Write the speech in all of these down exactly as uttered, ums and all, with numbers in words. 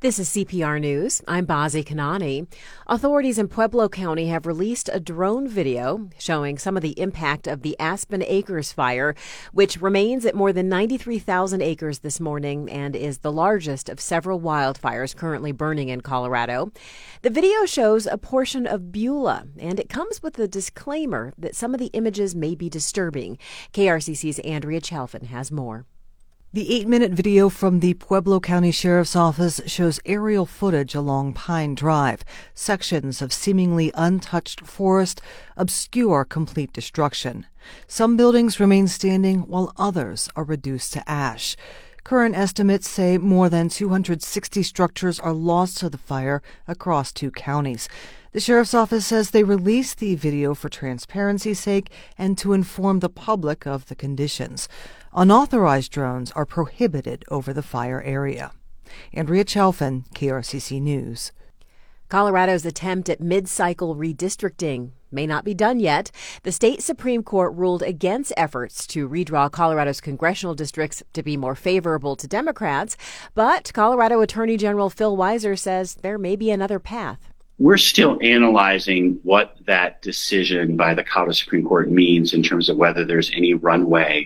This is C P R News. I'm Bazi Kanani. Authorities in Pueblo County have released a drone video showing some of the impact of the Aspen Acres fire, which remains at more than ninety-three thousand acres this morning and is the largest of several wildfires currently burning in Colorado. The video shows a portion of Beulah, and it comes with a disclaimer that some of the images may be disturbing. K R C C's Andrea Chalfin has more. The eight-minute video from the Pueblo County Sheriff's Office shows aerial footage along Pine Drive. Sections of seemingly untouched forest obscure complete destruction. Some buildings remain standing while others are reduced to ash. Current estimates say more than two hundred sixty structures are lost to the fire across two counties. The Sheriff's Office says they released the video for transparency's sake and to inform the public of the conditions. Unauthorized drones are prohibited over the fire area. Andrea Chalfin, K R C C News. Colorado's attempt at mid-cycle redistricting may not be done yet. The state Supreme Court ruled against efforts to redraw Colorado's congressional districts to be more favorable to Democrats, but Colorado Attorney General Phil Weiser says there may be another path. We're still analyzing what that decision by the Colorado Supreme Court means in terms of whether there's any runway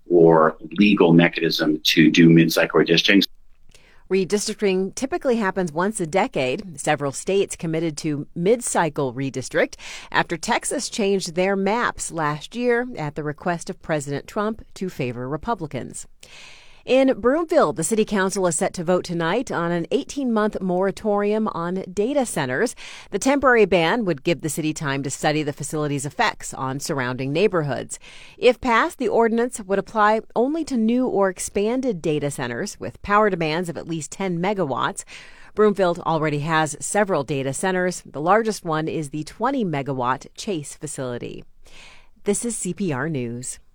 or legal mechanism to do mid-cycle redistricting. Redistricting typically happens once a decade. Several states committed to mid-cycle redistrict after Texas changed their maps last year at the request of President Trump to favor Republicans. In Broomfield, the city council is set to vote tonight on an eighteen-month moratorium on data centers. The temporary ban would give the city time to study the facility's effects on surrounding neighborhoods. If passed, the ordinance would apply only to new or expanded data centers with power demands of at least ten megawatts. Broomfield already has several data centers. The largest one is the twenty megawatt Chase facility. This is C P R News.